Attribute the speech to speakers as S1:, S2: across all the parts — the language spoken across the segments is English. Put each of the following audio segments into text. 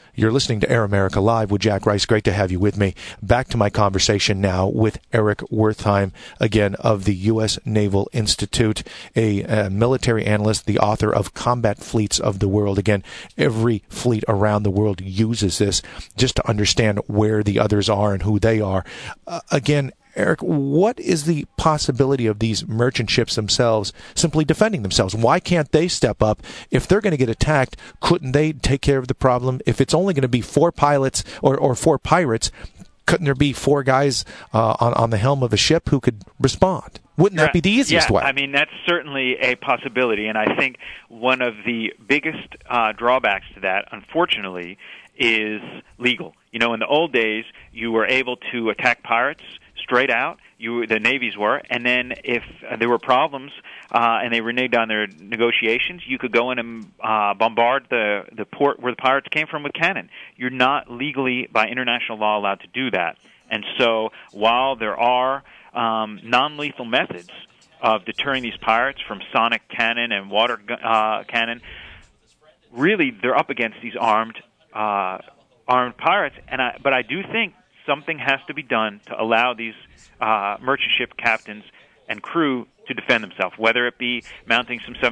S1: You're listening to Air America Live with Jack Rice. Great to have you with me. Back to my conversation now with Eric Wertheim, again, of the U.S. Naval Institute, a military analyst, the author of Combat Fleets of the World. Again, every fleet around the world uses this just to understand where the others are and who they are. Again, Eric, what is the possibility of these merchant ships themselves simply defending themselves? Why can't they step up? If they're going to get attacked, couldn't they take care of the problem? If it's only going to be 4 pilots or 4 pirates, couldn't there be 4 guys on the helm of a ship who could respond? Wouldn't that be the easiest way?
S2: I mean, that's certainly a possibility, and I think one of the biggest drawbacks to that, unfortunately, is legal. You know, in the old days, you were able to attack pirates straight out. The navies were, and then if there were problems and they reneged on their negotiations, you could go in and bombard the port where the pirates came from with cannon. You're not legally, by international law, allowed to do that. And so while there are non-lethal methods of deterring these pirates from sonic cannon and water cannon, really they're up against these armed pirates. But I do think something has to be done to allow these merchant ship captains and crew to defend themselves, whether it be mounting some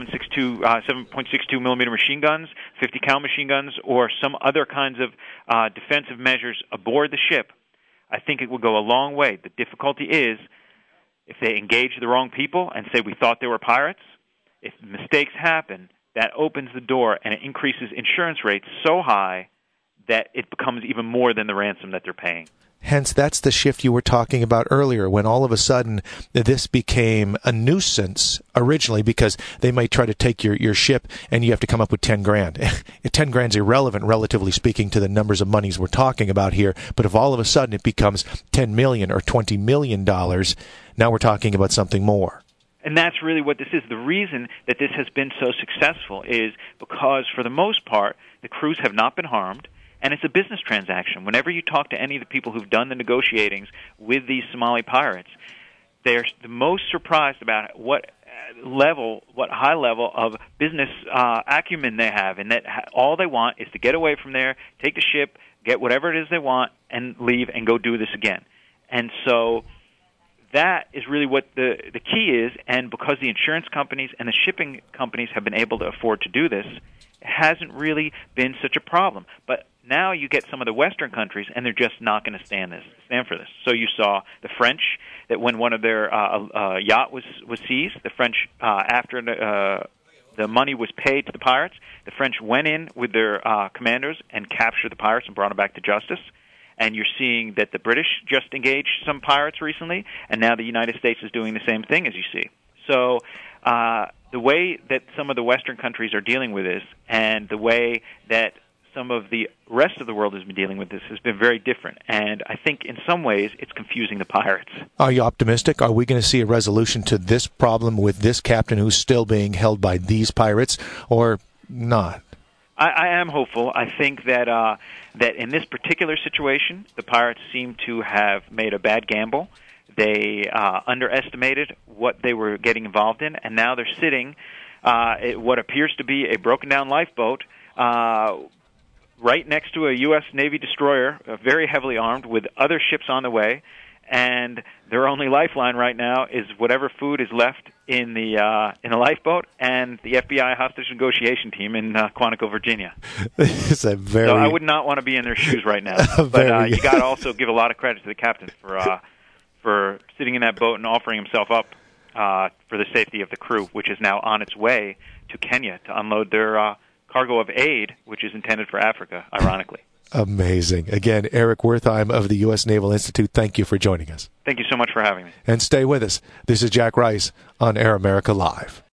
S2: 7.62 millimeter machine guns, 50 cal machine guns, or some other kinds of defensive measures aboard the ship. I think it will go a long way. The difficulty is if they engage the wrong people and say we thought they were pirates, if mistakes happen, that opens the door and it increases insurance rates so high that it becomes even more than the ransom that they're paying.
S1: Hence, that's the shift you were talking about earlier, when all of a sudden this became a nuisance originally because they might try to take your ship and you have to come up with $10,000. 10 grand's irrelevant, relatively speaking, to the numbers of monies we're talking about here. But if all of a sudden it becomes $10 million or $20 million, now we're talking about something more.
S2: And that's really what this is. The reason that this has been so successful is because, for the most part, the crews have not been harmed. And it's a business transaction. Whenever you talk to any of the people who've done the negotiatings with these Somali pirates, they're the most surprised about what high level of business acumen they have, and that all they want is to get away from there, take a ship, get whatever it is they want, and leave and go do this again. And so that is really what the key is, and because the insurance companies and the shipping companies have been able to afford to do this, it hasn't really been such a problem. But now you get some of the Western countries, and they're just not going to stand for this. So you saw the French, that when one of their yacht was seized, the French, after the money was paid to the pirates, the French went in with their commanders and captured the pirates and brought them back to justice. And you're seeing that the British just engaged some pirates recently, and now the United States is doing the same thing, as you see. So the way that some of the Western countries are dealing with this, and the way that some of the rest of the world has been dealing with this, has been very different. And I think in some ways it's confusing the pirates.
S1: Are you optimistic? Are we going to see a resolution to this problem with this captain who's still being held by these pirates, or not?
S2: I am hopeful. I think that that in this particular situation, the pirates seem to have made a bad gamble. They underestimated what they were getting involved in, and now they're sitting at what appears to be a broken-down lifeboat right next to a U.S. Navy destroyer, very heavily armed, with other ships on the way, and their only lifeline right now is whatever food is left in the lifeboat and the FBI hostage negotiation team in Quantico, Virginia. So I would not want to be in their shoes right now. But you got to also give a lot of credit to the captain for sitting in that boat and offering himself up for the safety of the crew, which is now on its way to Kenya to unload their cargo of aid, which is intended for Africa, ironically.
S1: Amazing. Again, Eric Wertheim of the U.S. Naval Institute, thank you for joining us.
S2: Thank you so much for having me.
S1: And stay with us. This is Jack Rice on Air America Live.